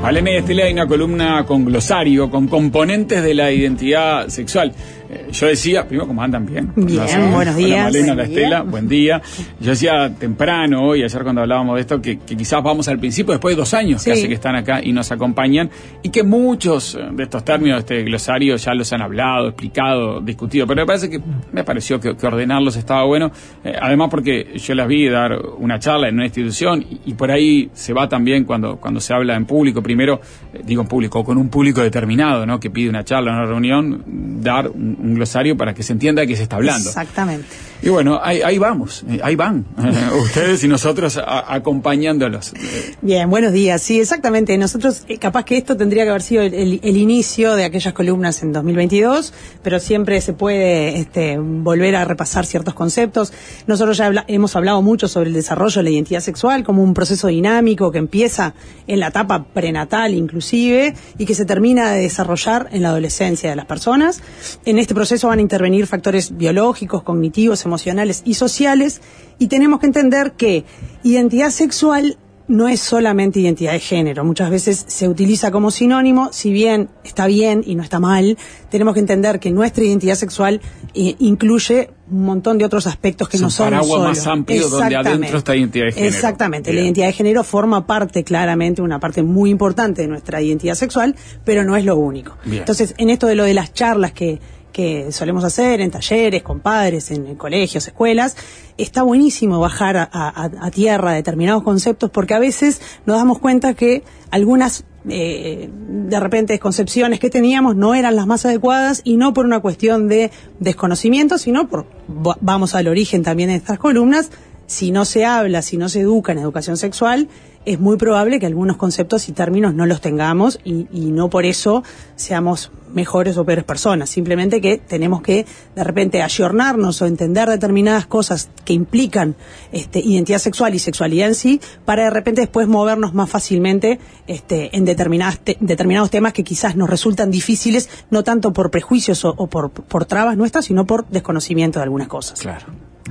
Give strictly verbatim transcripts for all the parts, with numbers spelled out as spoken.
Malena y Estela, hay una columna con glosario, con componentes de la identidad sexual. Eh, yo decía, primero, ¿cómo andan? Bien. Bien, no, buenos días. Hola, Malena, buen la día. Estela, buen día. Yo decía temprano hoy, ayer cuando hablábamos de esto, que, que quizás vamos al principio, después de dos años Sí. que hace que están acá y nos acompañan, y que muchos de estos términos de este glosario ya los han hablado, explicado, discutido, pero me parece que me pareció que, que ordenarlos estaba bueno, eh, además porque yo las vi dar una charla en una institución y, y por ahí se va también cuando, cuando se habla en público, primero, eh, digo en público, con un público determinado, ¿no? Que pide una charla, una reunión, dar un, un glosario para que se entienda de qué se está hablando. Exactamente. Y bueno, ahí, ahí vamos, eh, ahí van, eh, ustedes y nosotros a, acompañándolos. Bien, buenos días. Sí, exactamente. Nosotros, eh, capaz que esto tendría que haber sido el, el, el inicio de aquellas columnas en dos mil veintidós, pero siempre se puede este, volver a repasar ciertos conceptos. Nosotros ya habla, hemos hablado mucho sobre el desarrollo de la identidad sexual como un proceso dinámico que empieza en la etapa prenatal inclusive y que se termina de desarrollar en la adolescencia de las personas. En este proceso van a intervenir factores biológicos, cognitivos, emocionales y sociales, y tenemos que entender que identidad sexual no es solamente identidad de género. Muchas veces se utiliza como sinónimo, si bien está bien y no está mal, tenemos que entender que nuestra identidad sexual eh, incluye un montón de otros aspectos que es no son un paraguas solo. más amplio donde adentro está identidad de género. Exactamente, Bien. La identidad de género forma parte, claramente, una parte muy importante de nuestra identidad sexual, pero no es lo único. Bien. Entonces, en esto de lo de las charlas que que solemos hacer en talleres, con padres, en, en colegios, escuelas, está buenísimo bajar a, a, a tierra determinados conceptos, porque a veces nos damos cuenta que algunas eh, de repente concepciones que teníamos no eran las más adecuadas, y no por una cuestión de desconocimiento, sino por, vamos al origen también de estas columnas, si no se habla, si no se educa en educación sexual, es muy probable que algunos conceptos y términos no los tengamos y, y no por eso seamos mejores o peores personas. Simplemente que tenemos que de repente ayornarnos o entender determinadas cosas que implican este, identidad sexual y sexualidad en sí, para de repente después movernos más fácilmente este, en determinadas te- determinados temas que quizás nos resultan difíciles, no tanto por prejuicios o, o por, por trabas nuestras, sino por desconocimiento de algunas cosas. Claro.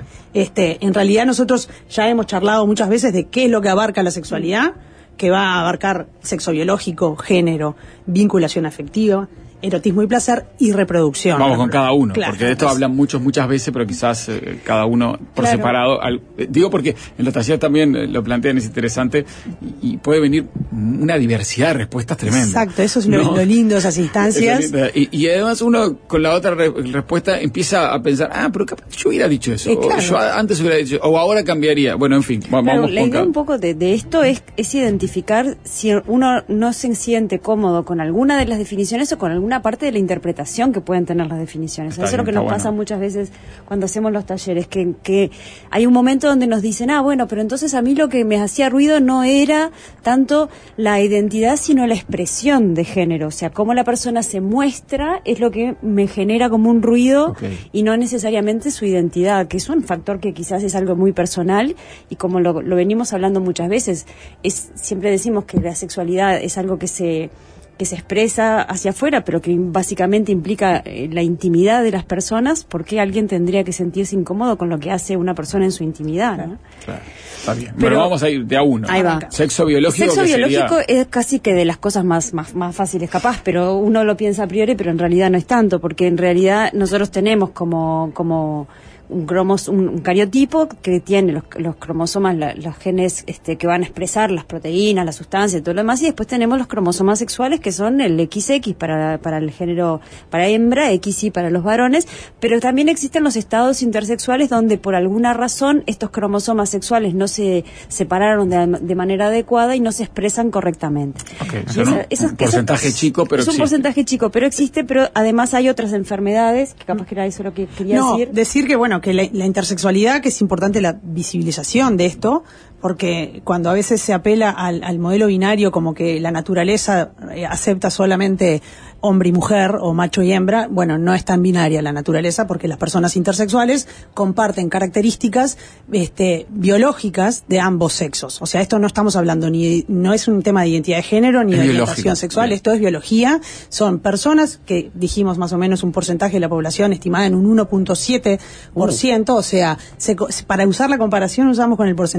Este, en realidad nosotros ya hemos charlado muchas veces de qué es lo que abarca la sexualidad, que va a abarcar sexo biológico, género, vinculación afectiva, erotismo y placer y reproducción. Vamos con cada uno, Claro, porque de esto pues, hablan muchos muchas veces, pero quizás eh, cada uno por Claro. separado. Al, eh, digo porque en los talleres también eh, lo plantean, es interesante, y, y puede venir una diversidad de respuestas tremenda. Exacto, eso es lo, ¿no? lo lindo de esas instancias. Eso es lindo. Y, y además uno con la otra re- respuesta empieza a pensar, ah, pero capaz yo hubiera dicho eso, Eh, o claro. yo antes hubiera dicho, o ahora cambiaría. Bueno, en fin, va- Claro, vamos la con idea cada- un poco de, de esto es, es identificar si uno no se siente cómodo con alguna de las definiciones o con alguna parte de la interpretación que pueden tener las definiciones. Está Eso es bien, lo que está nos bueno. pasa muchas veces cuando hacemos los talleres, que, que hay un momento donde nos dicen, ah, bueno, pero entonces a mí lo que me hacía ruido no era tanto la identidad, sino la expresión de género. O sea, cómo la persona se muestra es lo que me genera como un ruido, Ok. y no necesariamente su identidad, que es un factor que quizás es algo muy personal, y como lo, lo venimos hablando muchas veces, es siempre decimos que la sexualidad es algo que se que se expresa hacia afuera, pero que básicamente implica eh, la intimidad de las personas. ¿Por qué alguien tendría que sentirse incómodo con lo que hace una persona en su intimidad, ¿no? Claro, está bien. Pero- Bueno, vamos a ir de a uno. Ahí va. Sexo biológico. Sexo que biológico sería- es casi que de las cosas más, más, más fáciles capaz, pero uno lo piensa a priori, pero en realidad no es tanto, porque en realidad nosotros tenemos como, como un, cromos, un, un cariotipo que tiene los, los cromosomas, la, los genes este, que van a expresar las proteínas, las sustancias y todo lo demás, y después tenemos los cromosomas sexuales, que son el equis equis para, para el género, para hembra, equis y para los varones, pero también existen los estados intersexuales donde por alguna razón estos cromosomas sexuales no se separaron de, de manera adecuada y no se expresan correctamente. Ok, Y eso no, esa- esa- un porcentaje esa- chico, pero es un existe. porcentaje chico, pero existe, pero además hay otras enfermedades, que capaz que era eso lo que quería No, decir. decir que bueno, que la, la intersexualidad, que es importante la visibilización de esto, porque cuando a veces se apela al, al modelo binario como que la naturaleza eh, acepta solamente hombre y mujer o macho y hembra, bueno, no es tan binaria la naturaleza, porque las personas intersexuales comparten características este, biológicas de ambos sexos. O sea, esto no estamos hablando ni, no es un tema de identidad de género ni Es de biológico. orientación sexual, Bien. esto es biología. Son personas que dijimos más o menos un porcentaje de la población estimada en un uno punto siete por ciento, o sea, se co- para usar la comparación usamos con el porcentaje de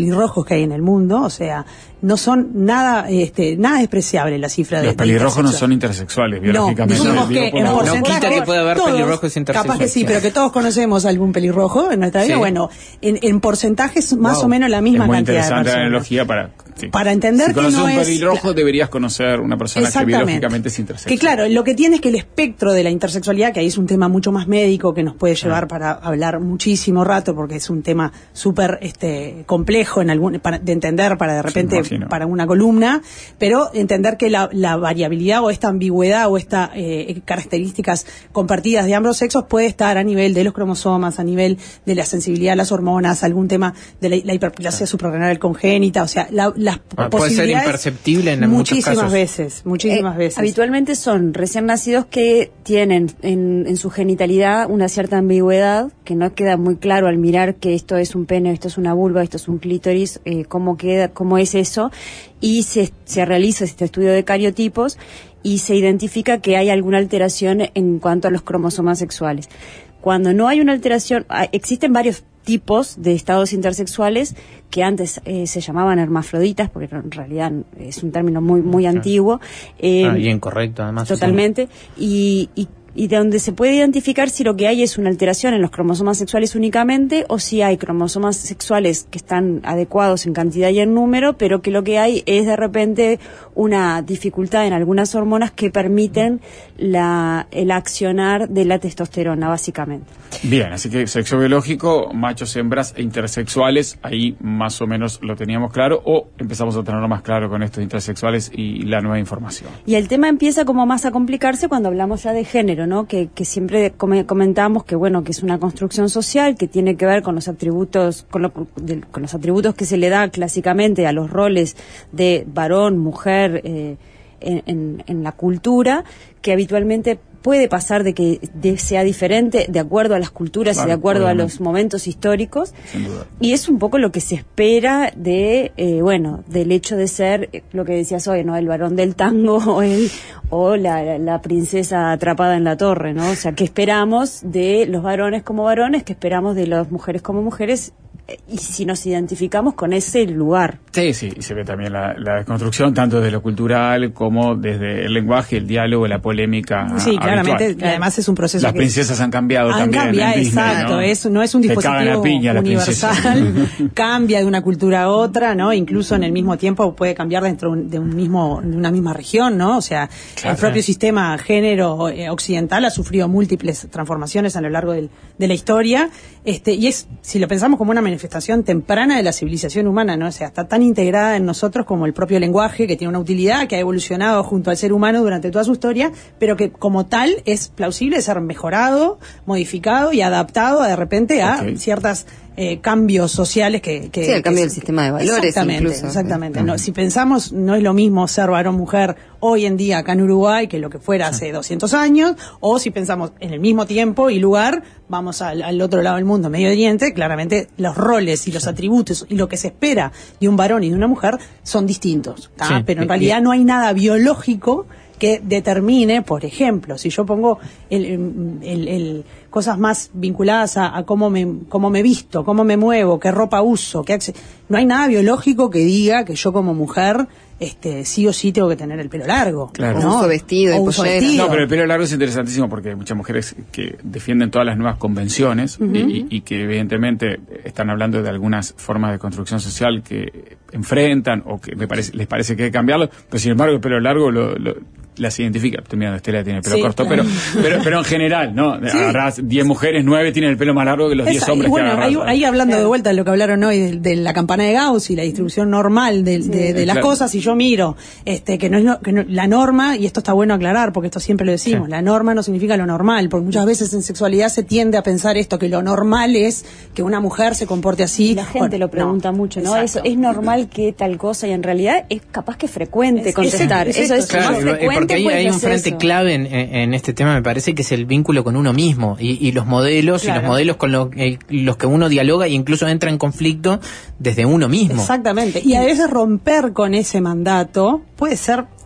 pelirrojos que hay en el mundo, o sea, no son nada este, nada despreciable la cifra de los pelirrojos no son intersexuales biológicamente. No, dijimos que en no, porcentaje, no quita que pueda haber todos, pelirrojos intersexuales. Capaz que sí, pero que todos conocemos algún pelirrojo en nuestra vida. Sí. Bueno, en, en porcentajes más wow. o menos la misma es muy cantidad de personas. Interesante la analogía para... Sí. Para entender si que no es... Si conoces un pelirrojo, deberías conocer una persona que biológicamente es intersexual. Que claro, lo que tiene es que el espectro de la intersexualidad, que ahí es un tema mucho más médico, que nos puede llevar ah. para hablar muchísimo rato, porque es un tema súper este, complejo en algún, para, de entender para de repente, sí, para una columna, pero entender que la, la variabilidad o esta ambigüedad o estas eh, características compartidas de ambos sexos puede estar a nivel de los cromosomas, a nivel de la sensibilidad a las hormonas, algún tema de la, la hiperplasia ah. suprarrenal congénita, o sea, la, las ah, puede ser imperceptible en muchos casos. Muchísimas veces, muchísimas eh, veces. Habitualmente son recién nacidos que tienen en, en su genitalidad una cierta ambigüedad, que no queda muy claro al mirar que esto es un pene, esto es una vulva, esto es un clítoris, eh, cómo queda, cómo es eso, y se, se realiza este estudio de cariotipos y se identifica que hay alguna alteración en cuanto a los cromosomas sexuales. Cuando no hay una alteración, existen varios tipos de estados intersexuales que antes eh, se llamaban hermafroditas, porque en realidad es un término muy muy claro. antiguo. Eh, ah, y incorrecto, además. Totalmente. Sí. Y, y y de donde se puede identificar si lo que hay es una alteración en los cromosomas sexuales únicamente o si hay cromosomas sexuales que están adecuados en cantidad y en número, pero que lo que hay es de repente una dificultad en algunas hormonas que permiten la, el accionar de la testosterona, básicamente. Bien, así que sexo biológico, machos, hembras e intersexuales, ahí más o menos lo teníamos claro, o empezamos a tenerlo más claro con estos intersexuales y la nueva información. Y el tema empieza como más a complicarse cuando hablamos ya de género, ¿no? Que, que siempre comentamos que bueno, que es una construcción social que tiene que ver con los atributos, con, lo, de, con los atributos que se le da clásicamente a los roles de varón, mujer, eh, en, en, en la cultura, que habitualmente puede pasar de que de, sea diferente de acuerdo a las culturas claro, y de acuerdo obviamente. A los momentos históricos. Sin duda. Y es un poco lo que se espera de, eh, bueno, del hecho de ser, eh, lo que decías hoy, ¿no? El varón del tango o el o la, la, la princesa atrapada en la torre, ¿no? O sea, ¿qué esperamos de los varones como varones? ¿Qué esperamos de las mujeres como mujeres? Y si nos identificamos con ese lugar. Sí, sí, y se ve también la, la desconstrucción tanto de lo cultural como desde el lenguaje, el diálogo, la polémica. Sí, habitual. Claramente, además es un proceso las que princesas han cambiado han también. Cambiado, en Disney, exacto, ¿no? es, no es un dispositivo piña, universal, cambia de una cultura a otra, ¿no? Incluso en el mismo tiempo puede cambiar dentro de un mismo, de una misma región, ¿no? O sea, claro, el propio sí. sistema género eh, occidental ha sufrido múltiples transformaciones a lo largo del, de la historia, este, y es, si lo pensamos como una manifestación temprana de la civilización humana, ¿no? O sea, está tan integrada en nosotros como el propio lenguaje, que tiene una utilidad, que ha evolucionado junto al ser humano durante toda su historia, pero que como tal es plausible ser mejorado, modificado y adaptado a, de repente a okay. ciertas eh, cambios sociales que... que sí, el cambio que, del sistema de valores exactamente, incluso. Exactamente, no, si pensamos, no es lo mismo ser varón-mujer hoy en día acá en Uruguay que lo que fuera hace doscientos años, o si pensamos en el mismo tiempo y lugar, vamos al, al otro lado del mundo, Medio Oriente, claramente los roles y los atributos y lo que se espera de un varón y de una mujer son distintos, sí, pero en realidad no hay nada biológico que determine, por ejemplo, si yo pongo el, el, el cosas más vinculadas a, a cómo me cómo me visto, cómo me muevo, qué ropa uso, qué acce- no hay nada biológico que diga que yo como mujer este sí o sí tengo que tener el pelo largo, claro. ¿no? Uso vestido, o uso pollera. vestido. No, pero el pelo largo es interesantísimo porque hay muchas mujeres que defienden todas las nuevas convenciones uh-huh. y, y que evidentemente están hablando de algunas formas de construcción social que enfrentan o que me parece, les parece que hay que cambiarlo, pero sin embargo el pelo largo lo, lo las identifica. Estoy mirando, Estela tiene el pelo sí, corto, claro. pero, pero pero en general, ¿no? Sí. Agarrás diez mujeres, nueve tienen el pelo más largo que los diez hombres bueno, que agarrás. Ahí, ahí hablando claro. de vuelta de lo que hablaron hoy de, de la campana de Gauss y la distribución normal de, sí. de, de las claro. cosas, y yo miro este que no es no, que no, la norma, y esto está bueno aclarar porque esto siempre lo decimos, sí. la norma no significa lo normal, porque muchas veces en sexualidad se tiende a pensar esto, que lo normal es que una mujer se comporte así. La gente bueno, lo pregunta no, mucho, ¿no? Eso, es normal que tal cosa, y en realidad es capaz que frecuente es, contestar. Es, eso es claro, más frecuente. Porque hay, hay un frente eso. clave en, en este tema, me parece, que es el vínculo con uno mismo y, y los modelos claro. y los modelos con lo, eh, los que uno dialoga e incluso entra en conflicto desde uno mismo. Exactamente. Y a veces romper con ese mandato puede ser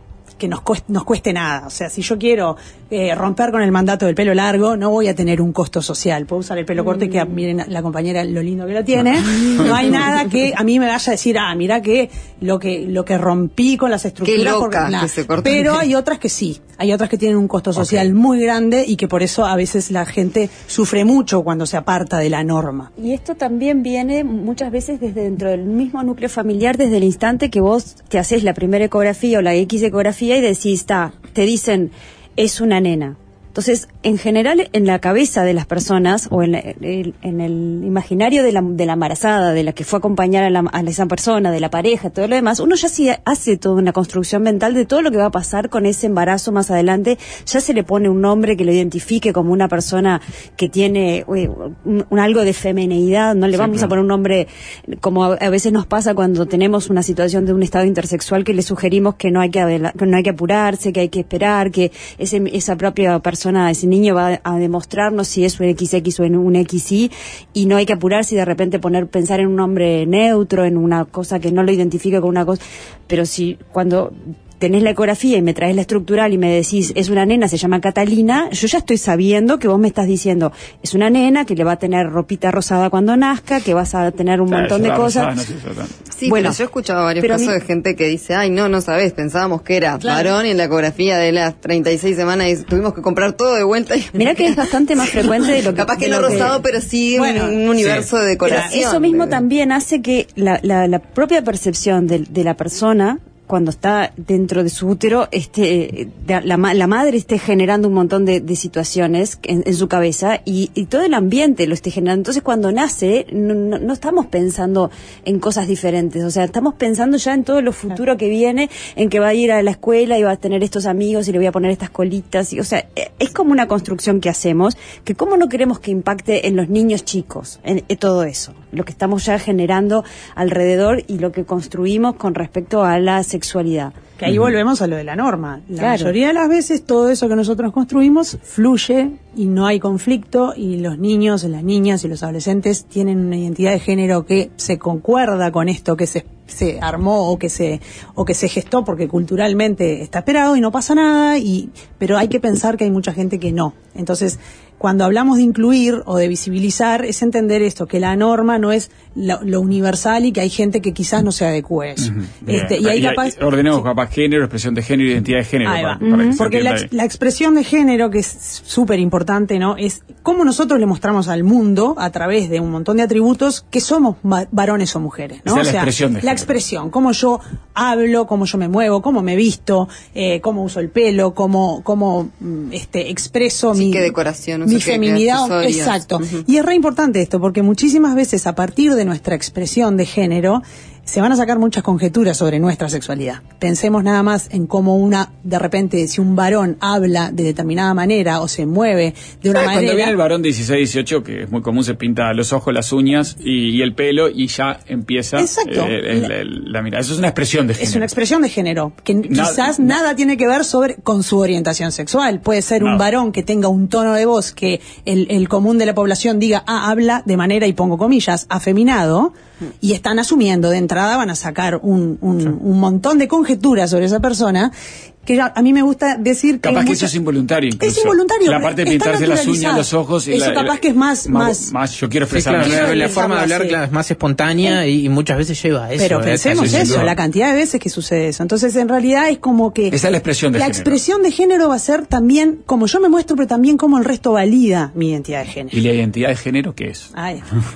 que nos cueste, nos cueste nada. O sea, si yo quiero eh, romper con el mandato del pelo largo, no voy a tener un costo social. Puedo usar el pelo corto y que miren la compañera lo lindo que lo tiene. No hay nada que a mí me vaya a decir, ah, mira que lo que lo que rompí con las estructuras. Qué loca porque, nah, que se cortó. Pero hay otras que sí. Hay otras que tienen un costo social okay. muy grande y que por eso a veces la gente sufre mucho cuando se aparta de la norma. Y esto también viene muchas veces desde dentro del mismo núcleo familiar, desde el instante que vos te haces la primera ecografía o la X ecografía y decís, está, te dicen, es una nena. Entonces, en general, en la cabeza de las personas o en, la, el, en el imaginario de la, de la embarazada, de la que fue a acompañar a, la, a esa persona, de la pareja, todo lo demás, uno ya sí hace toda una construcción mental de todo lo que va a pasar con ese embarazo más adelante. Ya se le pone un nombre que lo identifique como una persona que tiene uy, un, un algo de femineidad. No le sí, vamos claro. a poner un nombre como a, a veces nos pasa cuando tenemos una situación de un estado intersexual que le sugerimos que no hay que, que no hay que apurarse, que hay que esperar, que ese, esa propia persona ese niño va a demostrarnos si es un equis equis o en un equis y y no hay que apurarse y de repente poner pensar en un nombre neutro, en una cosa que no lo identifique con una cosa, pero si cuando tenés la ecografía y me traes la estructural y me decís, es una nena, se llama Catalina, yo ya estoy sabiendo que vos me estás diciendo, es una nena que le va a tener ropita rosada cuando nazca, que vas a tener un claro, montón de cosas. Rosada, no sé, sí, bueno, pero yo he escuchado varios casos mí... de gente que dice, ay, no, no sabés, pensábamos que era claro. varón y en la ecografía de las treinta y seis semanas y tuvimos que comprar todo de vuelta. Y... Mirá que es bastante más frecuente de lo que... Capaz que no rosado, que... pero sí bueno, un universo sí. de decoración. Eso mismo de... también hace que la, la, la propia percepción de, de la persona cuando está dentro de su útero, este, la, la madre esté generando un montón de, de situaciones en, en su cabeza y, y todo el ambiente lo esté generando. Entonces, cuando nace, no, no, no estamos pensando en cosas diferentes. O sea, estamos pensando ya en todo lo futuro que viene, en que va a ir a la escuela y va a tener estos amigos y le voy a poner estas colitas. Y, o sea, es como una construcción que hacemos, que cómo no queremos que impacte en los niños chicos, en, en todo eso. Lo que estamos ya generando alrededor y lo que construimos con respecto a la sexualidad. Que ahí uh-huh. volvemos a lo de la norma. La claro. mayoría de las veces todo eso que nosotros construimos fluye y no hay conflicto y los niños, las niñas y los adolescentes tienen una identidad de género que se concuerda con esto que se se armó o que se o que se gestó porque culturalmente está esperado y no pasa nada y pero hay que pensar que hay mucha gente que no. Entonces, cuando hablamos de incluir o de visibilizar, es entender esto, que la norma no es lo, lo universal y que hay gente que quizás no se adecue a eso. Uh-huh. Este, y hay capaz, ordenemos sí. capaz género, expresión de género, identidad de género. Ahí para, va. para Uh-huh. Porque la, la expresión de género, que es súper importante, ¿no? Es cómo nosotros le mostramos al mundo, a través de un montón de atributos, que somos ma- varones o mujeres, ¿no? Esa o es sea, la expresión de género. La expresión, cómo yo hablo, cómo yo me muevo, cómo me visto, eh, cómo uso el pelo, cómo, cómo este, expreso sí, mi, qué decoración, mi feminidad. Exacto. Uh-huh. Y es re importante esto, porque muchísimas veces a partir de nuestra expresión de género se van a sacar muchas conjeturas sobre nuestra sexualidad. Pensemos nada más en cómo una, de repente, si un varón habla de determinada manera o se mueve de una manera... Cuando viene el varón de dieciséis, dieciocho, que es muy común, se pinta los ojos, las uñas y, y el pelo y ya empieza Exacto. Eh, la, la, la mirada. Eso es una expresión de género. Es una expresión de género, que nada, quizás na, nada tiene que ver sobre con su orientación sexual. Puede ser nada. Un varón que tenga un tono de voz que el, el común de la población diga, ah, habla de manera, y pongo comillas, afeminado, y están asumiendo de entrada, van a sacar un, un, sí. un montón de conjeturas sobre esa persona, que ya, a mí me gusta decir que... Capaz que mucha... eso es involuntario incluso. Es involuntario. La parte de pintarse las uñas, los ojos... Y eso la, capaz la, que es más... Más, más yo quiero expresar. Sí, claro, la, la forma de hablar claro, es más espontánea y, y muchas veces lleva a eso. Pero pensemos eso, eso la cantidad de veces que sucede eso. Entonces, en realidad es como que... Esa es la expresión de la género. La expresión de género va a ser también como yo me muestro, pero también como el resto valida mi identidad de género. ¿Y la identidad de género qué es? Ay.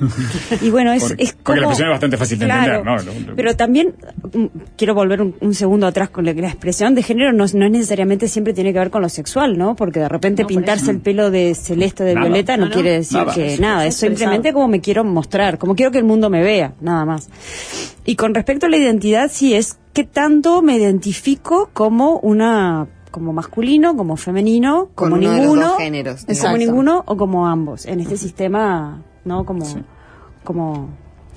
Y bueno, es, porque, es como... porque la expresión es bastante fácil de claro, entender, ¿no? Pero también, quiero volver un, un segundo atrás con la, la expresión de género, no, no es necesariamente siempre tiene que ver con lo sexual, ¿no? Porque de repente no, pintarse el pelo de celeste o de nada. Violeta no, no, no quiere decir nada. que es nada, es simplemente como me quiero mostrar, como quiero que el mundo me vea, nada más. Y con respecto a la identidad, sí es qué tanto me identifico como una, como masculino, como femenino, con como uno ninguno, de los dos géneros, como ninguno o como ambos, en este sistema, ¿no? Como, sí. como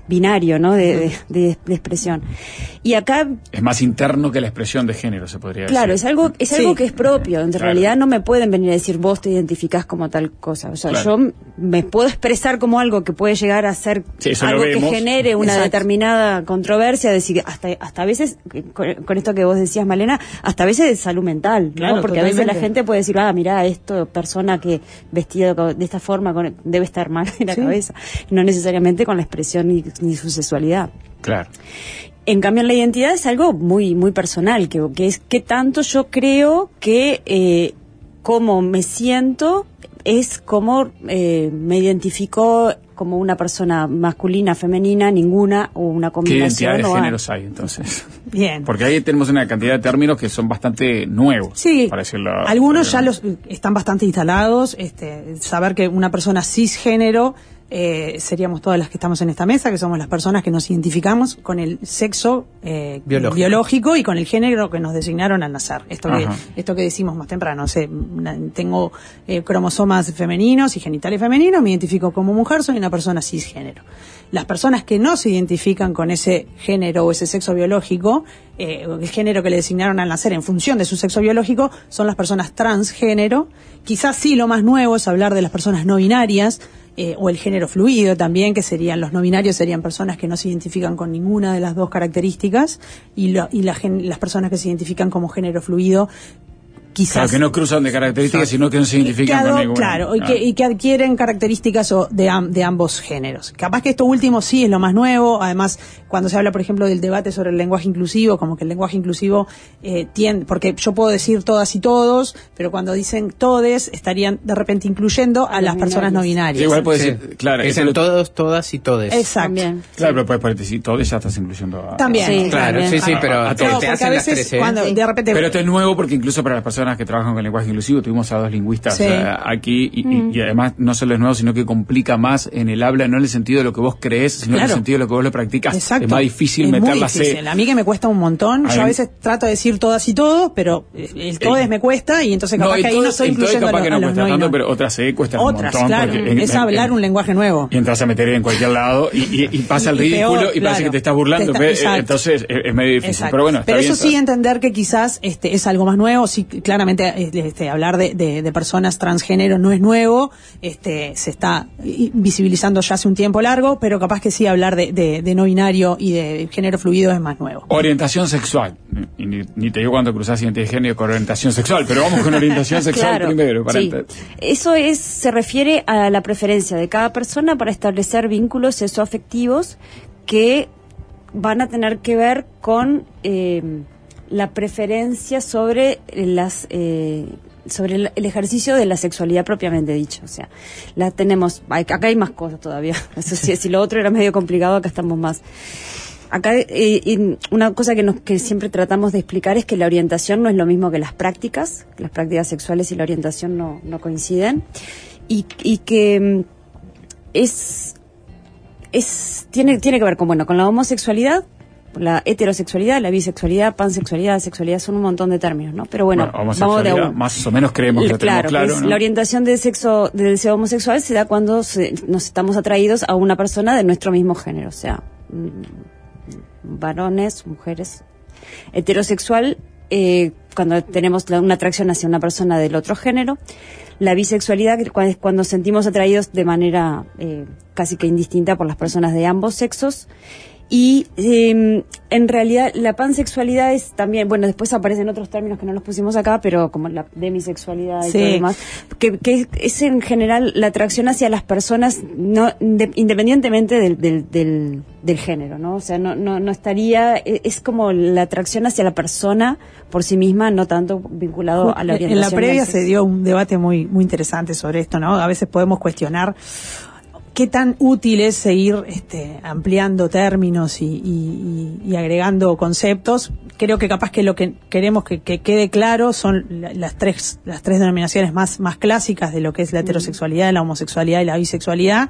binario, ¿no? De, de, de, de expresión. Y acá es más interno que la expresión de género, se podría decir. Claro, es algo, es algo sí. que es propio. En claro. realidad no me pueden venir a decir vos te identificás como tal cosa. O sea, claro. yo me puedo expresar como algo que puede llegar a ser sí, algo que genere una Exacto. determinada controversia, decir hasta hasta a veces con, con esto que vos decías, Malena, hasta a veces de salud mental, ¿no? Claro, porque totalmente. a veces la gente puede decir, ah, mirá, esto persona que vestida de esta forma con, debe estar mal en la sí. cabeza, no necesariamente con la expresión ni, ni su sexualidad. Claro. En cambio, en la identidad es algo muy muy personal, que, que es que tanto yo creo que eh, cómo me siento es cómo eh, me identifico como una persona masculina, femenina, ninguna o una combinación. ¿Qué identidad de o géneros hay entonces? Bien. Porque ahí tenemos una cantidad de términos que son bastante nuevos. Sí, para decirlo, algunos ya los están bastante instalados. Este, saber que una persona cisgénero Eh, seríamos todas las que estamos en esta mesa, que somos las personas que nos identificamos con el sexo eh, biológico. biológico y con el género que nos designaron al nacer. Esto que, esto que decimos más temprano, o sea, tengo eh, cromosomas femeninos y genitales femeninos, me identifico como mujer, soy una persona cisgénero. Las personas que no se identifican con ese género o ese sexo biológico, eh, el género que le designaron al nacer en función de su sexo biológico, son las personas transgénero. Quizás sí lo más nuevo es hablar de las personas no binarias, Eh, o el género fluido también, que serían los no binarios, serían personas que no se identifican con ninguna de las dos características, y, lo, y la, las personas que se identifican como género fluido, quizás... Claro, que no cruzan de características, sino que no se identifican ado, con ninguna. Claro, y, que, y que adquieren características o de, am, de ambos géneros. Capaz que esto último sí es lo más nuevo. Además, cuando se habla, por ejemplo, del debate sobre el lenguaje inclusivo, como que el lenguaje inclusivo eh, tiende... Porque yo puedo decir todas y todos, pero cuando dicen todes, estarían de repente incluyendo a, a las personas no binarias. Sí, igual puede sí. decir, claro. Dicen lo... todos, todas y todes. Exacto. También. Claro, sí. pero puedes decir todes, ya estás incluyendo a... También. Sí, claro, también. sí, sí, pero a, a te, todos. te porque hacen a las veces tres, ¿eh? cuando Sí. de repente... Pero esto es nuevo porque incluso para las personas que trabajan con el lenguaje inclusivo, tuvimos a dos lingüistas sí. uh, aquí y, mm. y, y además no solo es nuevo, sino que complica más en el habla, no en el sentido de lo que vos crees, sino claro. en el sentido de lo que vos lo practicas. Exacto. Es más difícil es meter muy la difícil. C. A mí que me cuesta un montón, a yo a mí... veces trato de decir todas y todos, pero el todes me cuesta y entonces capaz no, que ahí todo, no estoy incluyendo capaz a los, que no a los cuesta no y tanto, no. pero otras C cuestan Otras, un montón. claro, Porque en, es en, hablar en, un lenguaje nuevo. Y entras a meter en cualquier lado y, y, y pasa el Y ridículo peor, y parece claro. que te estás burlando. Te está, eh, entonces es, es medio difícil. Exacto. Pero bueno, está pero bien, eso sí entender que quizás este es algo más nuevo. Sí, claramente este, hablar de, de, de personas transgénero no es nuevo. Este se está visibilizando ya hace un tiempo largo, pero capaz que sí hablar de, de, de no binario y de género fluido es más nuevo. Orientación sexual. Y ni, ni te digo cuando cruzás identidad de género con orientación sexual, pero vamos con orientación sexual claro, primero. Para sí. Eso es se refiere a la preferencia de cada persona para establecer vínculos sexoafectivos que van a tener que ver con eh, la preferencia sobre las eh, sobre el, el ejercicio de la sexualidad propiamente dicho. O sea, la tenemos, acá hay más cosas todavía. Eso sí, si lo otro era medio complicado, acá estamos más. Acá eh, una cosa que, nos, que siempre tratamos de explicar es que la orientación no es lo mismo que las prácticas, que las prácticas sexuales y la orientación no, no coinciden, y, y que es, es tiene, tiene que ver con, bueno, con la homosexualidad, la heterosexualidad, la bisexualidad, pansexualidad, sexualidad, son un montón de términos, ¿no? Pero bueno, bueno vamos de a uno. Más o menos creemos que lo claro, tenemos claro, pues, ¿no? La orientación del sexo, del deseo homosexual se da cuando se, nos estamos atraídos a una persona de nuestro mismo género, o sea, varones, mujeres. Heterosexual, eh, cuando tenemos la, una atracción hacia una persona del otro género. La bisexualidad es cuando sentimos atraídos de manera eh, casi que indistinta por las personas de ambos sexos. Y eh, en realidad la pansexualidad es también, bueno, después aparecen otros términos que no los pusimos acá, pero como la demisexualidad y sí. todo lo demás, que, que es en general la atracción hacia las personas no de, independientemente del, del, del, del género, ¿no? O sea, no, no, no estaría, es como la atracción hacia la persona por sí misma, no tanto vinculado a la orientación. En la previa se dio un debate muy, muy interesante sobre esto, ¿no? A veces podemos cuestionar qué tan útil es seguir este, ampliando términos y, y, y agregando conceptos. Creo que capaz que lo que queremos que, que quede claro son las tres las tres denominaciones más más clásicas de lo que es la heterosexualidad, la homosexualidad y la bisexualidad.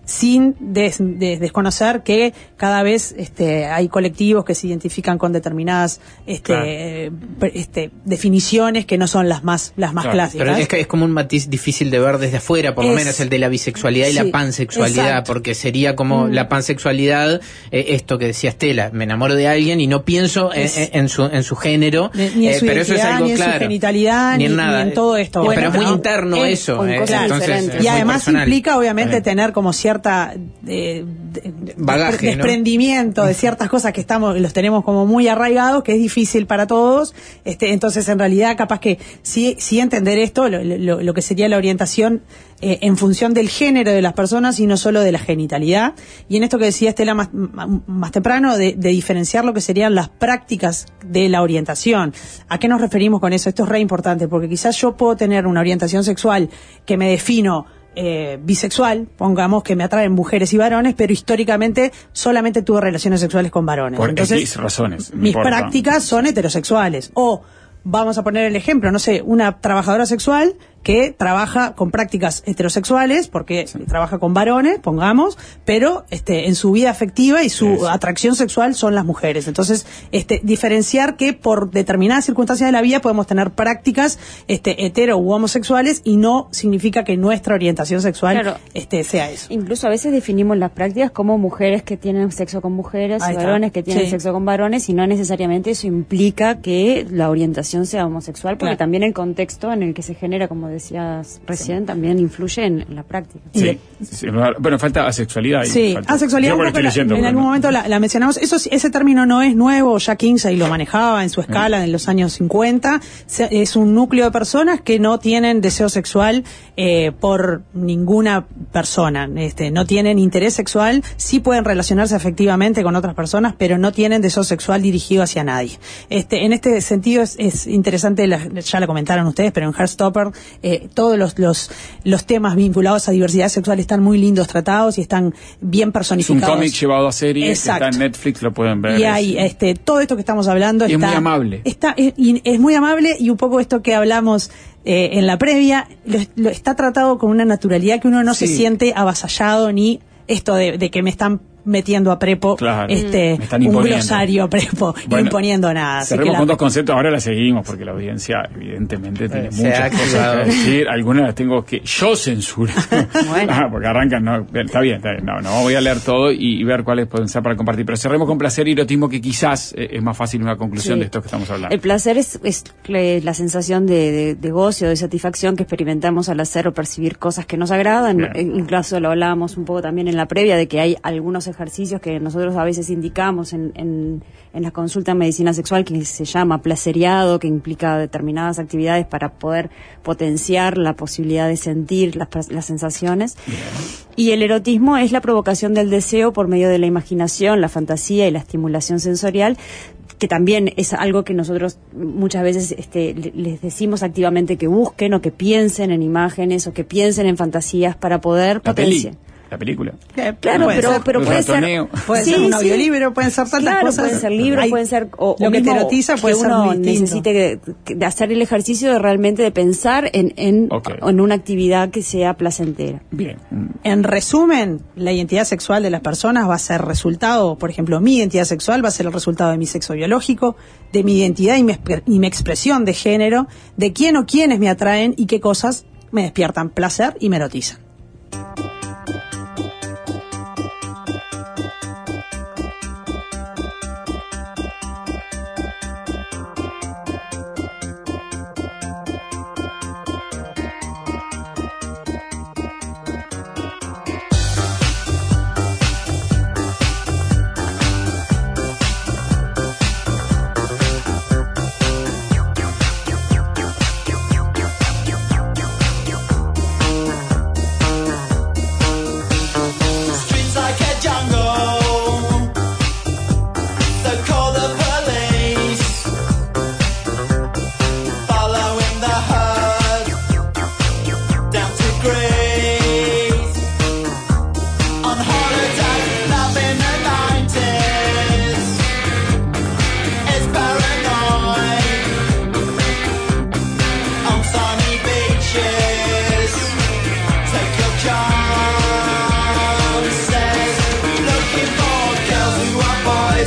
sin des, des, desconocer que cada vez este, hay colectivos que se identifican con determinadas este, claro. eh, este, definiciones que no son las más las más claro. clásicas. Pero es que es como un matiz difícil de ver desde afuera, por es, lo menos el de la bisexualidad y sí, la pansexualidad, exacto. porque sería como mm. la pansexualidad, eh, esto que decía Estela, me enamoro de alguien y no pienso es, en, en, su, en su género, ni, ni en eh, su pero eso es algo ni en claro. su genitalidad, ni en, nada. Ni en todo esto. Bueno, pero es muy ¿no? interno es, eso. Eh, claro, entonces, y además implica obviamente tener como cierta eh, de, bagaje, desprendimiento ¿no? de ciertas cosas que estamos los tenemos como muy arraigados, que es difícil para todos. Este, entonces en realidad capaz que sí, sí entender esto, lo, lo, lo que sería la orientación eh, en función del género de las personas y no solo de la genitalidad. Y en esto que decía Estela más, más temprano, de, de diferenciar lo que serían las prácticas de la orientación. ¿A qué nos referimos con eso? Esto es re importante, porque quizás yo puedo tener una orientación sexual que me defino Eh, bisexual, pongamos que me atraen mujeres y varones, pero históricamente solamente tuve relaciones sexuales con varones. Por Entonces, X razones. Mis importa. prácticas son heterosexuales. O, vamos a poner el ejemplo, no sé, una trabajadora sexual que trabaja con prácticas heterosexuales, porque sí. trabaja con varones, pongamos, pero este en su vida afectiva y su sí. atracción sexual son las mujeres. Entonces, este diferenciar que por determinadas circunstancias de la vida podemos tener prácticas este hetero u homosexuales y no significa que nuestra orientación sexual claro. este sea eso. Incluso a veces definimos las prácticas como mujeres que tienen sexo con mujeres y varones que tienen sí. sexo con varones, y no necesariamente eso implica que la orientación sea homosexual, porque claro. también el contexto en el que se genera, como decías recién, sí. también influye en, en la práctica. Sí. sí. Bueno, falta asexualidad. Sí, falta. asexualidad un poco la, en algún no. momento la, la mencionamos. Eso, ese término no es nuevo, ya Kinsey lo manejaba en su escala en los años cincuenta. Es un núcleo de personas que no tienen deseo sexual eh, por ninguna persona. Este, no tienen interés sexual, sí pueden relacionarse afectivamente con otras personas, pero no tienen deseo sexual dirigido hacia nadie. Este, en este sentido es, es interesante, la, ya lo comentaron ustedes, pero en Heartstopper eh, todos los, los los temas vinculados a diversidad sexual están muy lindos tratados y están bien personificados. Es un cómic llevado a serie, está en Netflix, lo pueden ver. Y hay es, este todo esto que estamos hablando y está, es muy amable. Está es, es muy amable, y un poco esto que hablamos eh, en la previa lo, lo está tratado con una naturalidad que uno no sí. se siente avasallado, ni esto de, de que me están metiendo a prepo claro, este un glosario a prepo, bueno, imponiendo nada. Cerremos la... con dos conceptos, ahora la seguimos porque la audiencia evidentemente tiene Se muchas cosas que decir, algunas las tengo que yo censurar. Bueno. Ah, porque arrancan, no, está bien, está bien, no, no voy a leer todo y, y ver cuáles pueden ser para compartir, pero cerremos con placer y erotismo, que quizás eh, es más fácil una conclusión sí. de esto que estamos hablando. El placer es, es la sensación de, de, de goce o de satisfacción que experimentamos al hacer o percibir cosas que nos agradan. Bien. Incluso lo hablábamos un poco también en la previa de que hay algunos ejercicios que nosotros a veces indicamos en, en, en la consulta en medicina sexual, que se llama placeriado, que implica determinadas actividades para poder potenciar la posibilidad de sentir las, las sensaciones. Bien. Y el erotismo es la provocación del deseo por medio de la imaginación, la fantasía y la estimulación sensorial, que también es algo que nosotros muchas veces este, les decimos activamente que busquen o que piensen en imágenes o que piensen en fantasías para poder potenciar. La película. Eh, claro, puede pero, pero puede ser, puede sí, ser un audiolibrio, sí. pueden ser tantas claro, cosas. Pueden ser libros, Hay, pueden ser o, lo o que te erotiza puede que ser uno muy necesite que, que, de hacer el ejercicio de realmente de pensar en en, okay. en una actividad que sea placentera. Bien. En resumen, la identidad sexual de las personas va a ser resultado, por ejemplo, mi identidad sexual va a ser el resultado de mi sexo biológico, de mi identidad y mi, y mi expresión de género, de quién o quiénes me atraen y qué cosas me despiertan placer y me erotizan.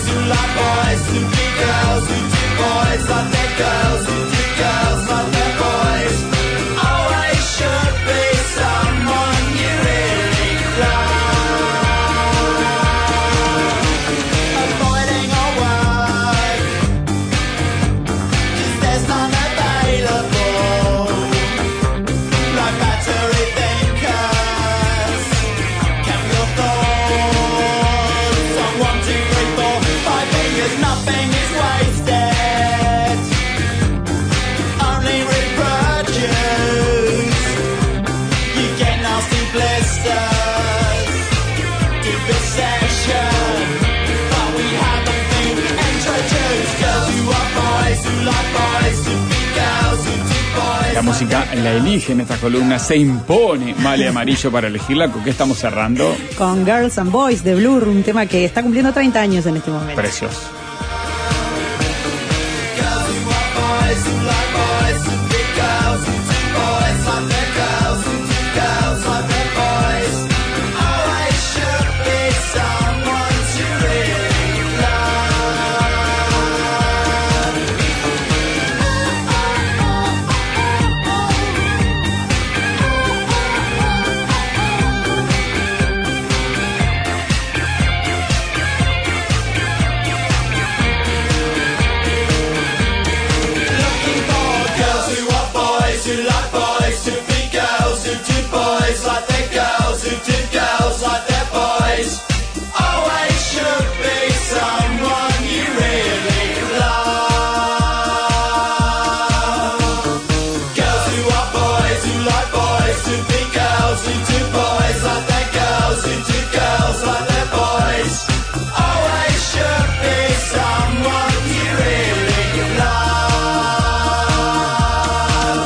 who like boys, who be girls, who do boys like their girls, who do girls like their boys. Always should be someone you really love. Avoiding all work, 'cause there's none available. Like battery thinkers, count your thoughts on one, two, three, four, five fingers. Nothing is wasted, only reproduce. You get nasty blisters, deep obsession, but we haven't been introduced. Girls who are boys, who like boys, who be girls, who do boys. La música la elige en esta columna, se impone Male Amarillo para elegirla. ¿Con qué estamos cerrando? Con Girls and Boys de Blur, un tema que está cumpliendo treinta años en este momento. Precioso. Girls who are boys, who like boys, who be girls, who do boys like their girls, who do girls like their boys. Always should be someone to really love. Looking for girls who are boys, who like boys, who be girls, who do boys like their girls, who do girls like their boys. Always should be someone you really love. Girls who are boys, who like boys, who be girls, who do boys like their girls, who do girls like their boys. Always should be someone you really love.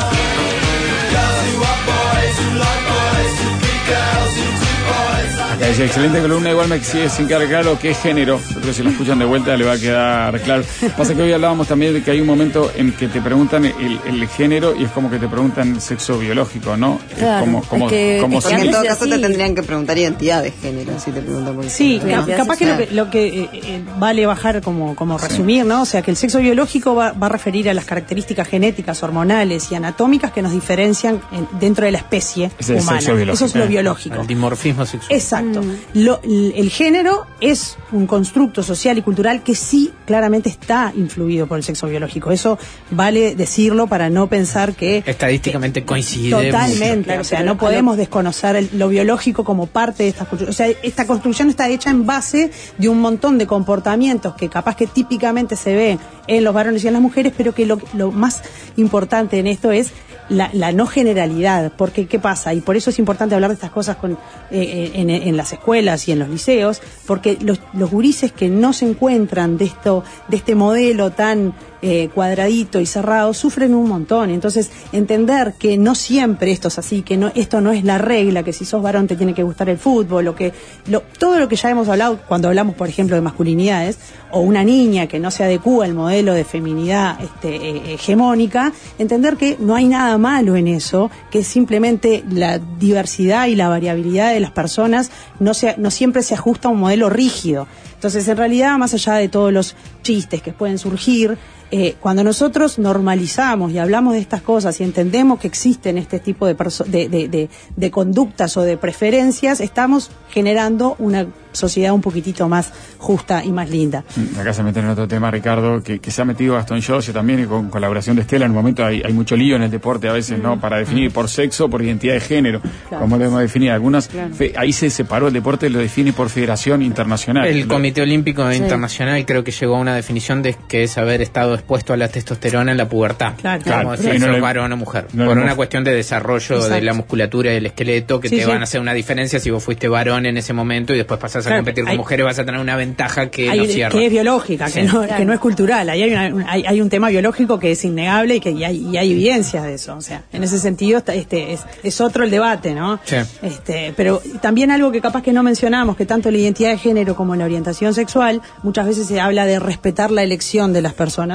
Girls who are boys, who like boys, who be girls, who do boys like Acá dice, excelente columna, igual me sigue sin quedar claro qué género. Yo creo que si lo escuchan de vuelta le va a quedar claro. Pasa que hoy hablábamos también de que hay un momento en que te preguntan el, el género y es como que te preguntan el sexo biológico, ¿no? Claro, como, como, es que- como es que si- Porque en todo Sí, caso sí. te tendrían que preguntar identidad de género, si te preguntan por Sí, género, cap- ¿no? capaz que lo que, lo que eh, eh, vale bajar como, como resumir, ¿no? O sea, que el sexo biológico va, va a referir a las características genéticas, hormonales y anatómicas que nos diferencian en- dentro de la especie Ese es el humana. sexo biológico. Eso es lo biológico. El dimorfismo sexual. Exacto. Lo- l- el género es un constructo social y cultural que sí claramente está influido por el sexo biológico. Eso vale decirlo para no pensar que... Estadísticamente coincide mucho. Totalmente, Claro, o sea, pero no a podemos desconocer el- lo biológico como parte de esta construcción. O sea, esta construcción está hecha en base de un montón de comportamientos que capaz que típicamente se ven en los varones y en las mujeres, pero que lo, lo más importante en esto es la, la no generalidad, porque ¿qué pasa? Y por eso es importante hablar de estas cosas con, eh, en, en las escuelas y en los liceos, porque los, los gurises que no se encuentran de esto, de este modelo tan eh, cuadradito y cerrado, sufren un montón. Entonces, entender que no siempre esto es así, que no, esto no es la regla, que si sos varón te tiene que gustar el fútbol, o que lo, todo lo que ya hemos hablado cuando hablamos, por ejemplo, de masculinidades, o una niña que no se adecúa al modelo de feminidad este, eh, hegemónica, entender que no hay nada malo en eso, que simplemente la diversidad y la variabilidad de las personas no, se, no siempre se ajusta a un modelo rígido. Entonces, en realidad, más allá de todos los chistes que pueden surgir, eh, cuando nosotros normalizamos y hablamos de estas cosas y entendemos que existen este tipo de, perso- de, de, de, de conductas o de preferencias, estamos generando una sociedad un poquitito más justa y más linda. Acá se mete en otro tema, Ricardo, que, que se ha metido Gastón Yossi también, y con colaboración de Estela. En un momento hay, hay mucho lío en el deporte a veces, ¿no? Para definir por sexo, por identidad de género, Claro. como debemos definir. Algunas, Claro. fe- ahí se separó el deporte, lo define por Federación Internacional. El Lo- Comité Olímpico Sí. Internacional creo que llegó a una definición de que es haber estado expuesto a la testosterona en la pubertad. Claro, claro. Como Sí, si no sos le- varón o mujer. no por le- una cuestión de desarrollo de Exacto. la musculatura y el esqueleto que Sí, te sí. van a hacer una diferencia si vos fuiste varón en ese momento y después pasás a Claro, competir con hay- mujeres, vas a tener una ventaja que Hay- no cierra. que es biológica, que, Sí. no, Claro. que no es cultural. Ahí hay, una- hay, hay un tema biológico que es innegable y que y hay, y hay evidencias de eso. O sea, en ese sentido está- este, es, es otro el debate, ¿no? Sí. Este, pero también algo que capaz que no mencionamos, que tanto la identidad de género como la orientación sexual, muchas veces se habla de respetar la elección de las personas.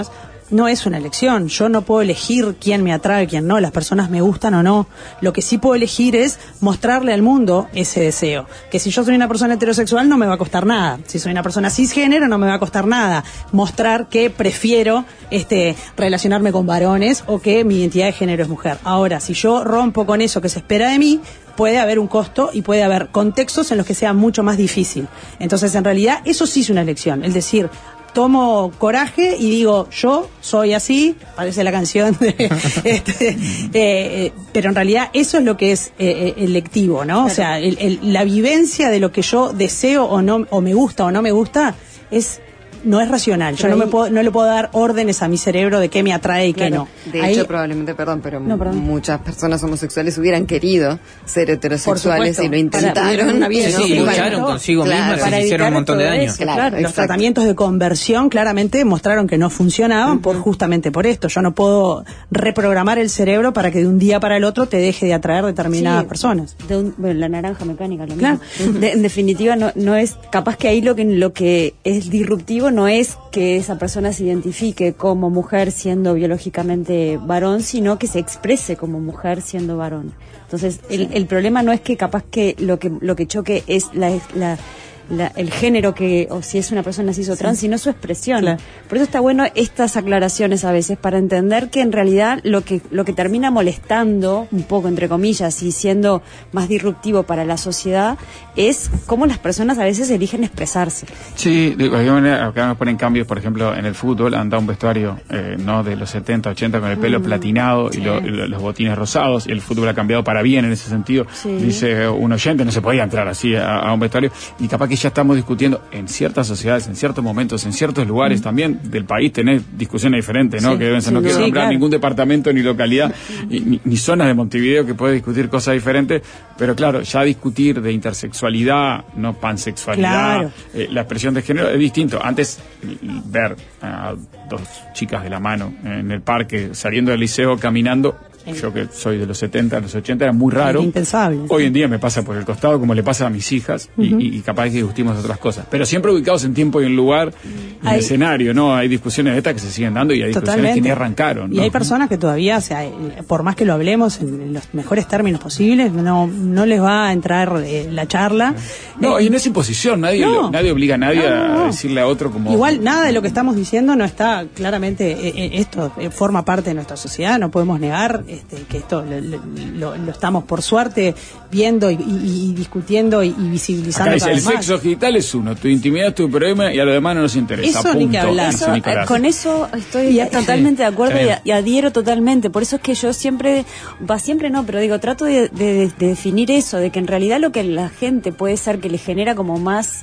no es una elección. Yo no puedo elegir quién me atrae, quién no. Las personas me gustan o no. Lo que sí puedo elegir es mostrarle al mundo ese deseo. Que si yo soy una persona heterosexual no me va a costar nada. Si soy una persona cisgénero no me va a costar nada. Mostrar que prefiero este relacionarme con varones o que mi identidad de género es mujer. Ahora, si yo rompo con eso que se espera de mí, puede haber un costo y puede haber contextos en los que sea mucho más difícil. Entonces, en realidad, eso sí es una elección. Es decir, tomo coraje y digo, yo soy así, parece la canción de, este, eh, pero en realidad eso es lo que es eh, electivo, ¿no? Claro. O sea, el, el, la vivencia de lo que yo deseo o no, o me gusta o no me gusta, es no es racional. Yo no me puedo, no le puedo dar órdenes a mi cerebro de qué me atrae y claro. qué no. De Ahí, hecho, probablemente, perdón, pero no, perdón. muchas personas homosexuales hubieran querido ser heterosexuales y lo intentaron. Una vida, sí, ¿no? lucharon consigo claro, mismas y hicieron un montón de daño. Claro, Claro, los exacto. tratamientos de conversión claramente mostraron que no funcionaban uh-huh. por justamente por esto. Yo no puedo reprogramar el cerebro para que de un día para el otro te deje de atraer determinadas sí, personas. De un, bueno, la naranja mecánica, lo Claro. mismo. De, en definitiva, no, no es capaz que ahí lo que lo que es disruptivo no es que esa persona se identifique como mujer siendo biológicamente varón, sino que se exprese como mujer siendo varón. Entonces, el, sí. el problema no es que capaz que lo que lo que choque es la, la La, el género que, o si es una persona cis o trans, sí. sino su expresión. Claro. Por eso está bueno estas aclaraciones a veces, para entender que en realidad lo que, lo que termina molestando, un poco entre comillas, y siendo más disruptivo para la sociedad, es cómo las personas a veces eligen expresarse. Sí, de cualquier manera, acá nos ponen cambios, por ejemplo, en el fútbol han dado un vestuario, eh, no de los setenta, ochenta, con el pelo mm. platinado sí. y, lo, y lo, los botines rosados, y el fútbol ha cambiado para bien en ese sentido. Sí. Dice un oyente, no se podía entrar así a, a un vestuario, y capaz que ya estamos discutiendo en ciertas sociedades, en ciertos momentos, en ciertos lugares mm. también del país, tenés discusiones diferentes, ¿no? Sí, que deben ser, no quiero sí, nombrar claro. ningún departamento, ni localidad, ni, ni, ni zonas de Montevideo que puede discutir cosas diferentes, pero claro, ya discutir de intersexualidad, no pansexualidad, claro. eh, la expresión de género es distinto. Antes, ver a dos chicas de la mano en el parque, saliendo del liceo, caminando, yo que soy de los setenta, los ochenta, era muy raro. Impensable. Hoy en día me pasa por el costado, como le pasa a mis hijas, uh-huh. y, y capaz que discutimos otras cosas. Pero siempre ubicados en tiempo y en lugar, en hay, escenario, ¿no? Hay discusiones de estas que se siguen dando y hay discusiones totalmente. Que ni arrancaron, ¿no? Y hay personas que todavía, o sea, por más que lo hablemos en los mejores términos posibles, no, no les va a entrar eh, la charla. No, eh, y no es imposición, nadie, no. lo, nadie obliga a nadie no, no, no. a decirle a otro como... Igual nada de lo que estamos diciendo no está claramente, eh, esto eh, forma parte de nuestra sociedad, no podemos negar este, que esto lo, lo, lo estamos por suerte viendo y, y, y discutiendo y, y visibilizando. Acá dice, el sexo más. Genital es uno, tu intimidad es tu problema y a lo demás no nos interesa. Eso punto. Ni que hablar. Eso, con eso estoy y, totalmente de acuerdo y, y adhiero totalmente. Por eso es que yo siempre, va siempre no, pero digo, trato de, de, de definir eso, de que en realidad lo que la gente puede ser que le genera como más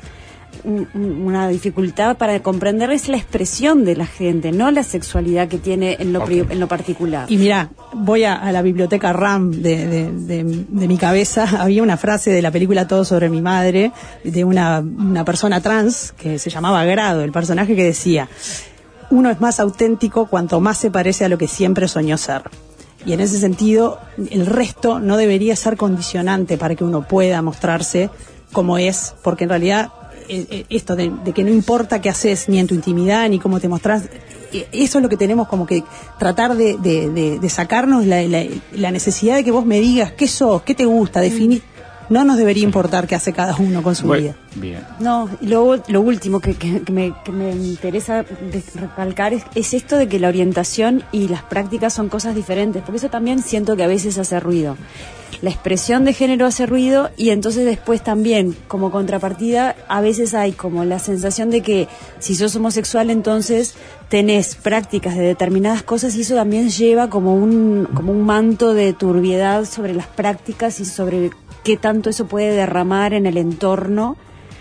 una dificultad para comprender es la expresión de la gente, no la sexualidad que tiene en lo, okay. pri, en lo particular. Y mira, voy a, a la biblioteca RAM de, de, de, de mi cabeza. Había una frase de la película Todo sobre mi madre, de una, una persona trans que se llamaba Grado, el personaje, que decía: uno es más auténtico cuanto más se parece a lo que siempre soñó ser. Y en ese sentido, el resto no debería ser condicionante para que uno pueda mostrarse como es, porque en realidad esto de, de que no importa qué haces ni en tu intimidad ni cómo te mostrás, eso es lo que tenemos como que tratar de, de, de, de sacarnos la, la, la necesidad de que vos me digas qué sos, qué te gusta, definir. No nos debería importar qué hace cada uno con su bueno, vida. Bien. No, y lo, lo último que, que, que, me, que me interesa recalcar es, es esto de que la orientación y las prácticas son cosas diferentes, porque eso también siento que a veces hace ruido. La expresión de género hace ruido y entonces después también, como contrapartida, a veces hay como la sensación de que si sos homosexual entonces tenés prácticas de determinadas cosas y eso también lleva como un, como un manto de turbiedad sobre las prácticas y sobre qué tanto eso puede derramar en el entorno.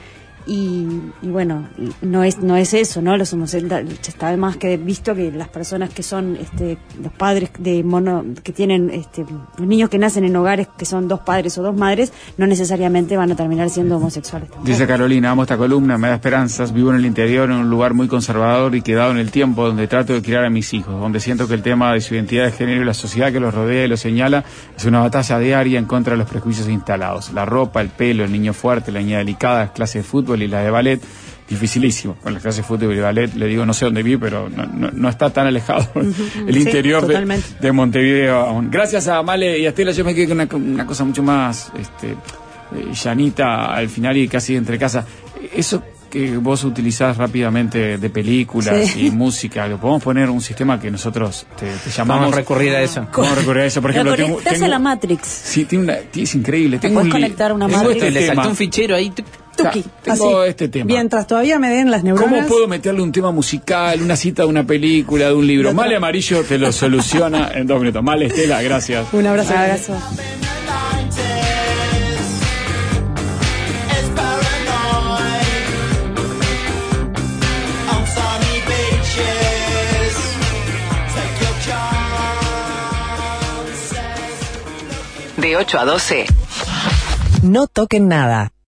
Y, y bueno, no es no es eso, ¿no? Los homosexuales, está más que visto que las personas que son este los padres de mono que tienen este los niños que nacen en hogares que son dos padres o dos madres no necesariamente van a terminar siendo homosexuales tampoco. Dice Carolina, amo esta columna, me da esperanzas, vivo en el interior, en un lugar muy conservador y quedado en el tiempo, donde trato de criar a mis hijos, donde siento que el tema de su identidad de género y la sociedad que los rodea y los señala es una batalla diaria en contra de los prejuicios instalados. La ropa, el pelo, el niño fuerte, la niña delicada, las clases de fútbol y la de ballet, dificilísimo. Con las clases de fútbol y ballet, le digo, no sé dónde vi, pero no, no, no está tan alejado uh-huh. el sí, interior de, de Montevideo aún. Gracias a Male y a Estela, yo me quedé con una, una cosa mucho más este, eh, llanita al final y casi entre casa. Eso que vos utilizás rápidamente de películas sí. y música, ¿lo podemos poner un sistema que nosotros te, te llamamos? Vamos a recurrir a eso. Vamos a recurrir a eso, por ejemplo. Tengo, tengo, a la Matrix. Sí, tiene una, es increíble. Te tengo puedes un conectar a una tengo Matrix. Este le tema. saltó un fichero ahí. Tuki, tengo así. este tema. Mientras todavía me den las neuronas. ¿Cómo puedo meterle un tema musical, una cita de una película, de un libro? Male Amarillo te lo soluciona en dos minutos. Male, Estela, gracias. Un abrazo. Un abrazo. De ocho a doce. No toquen nada.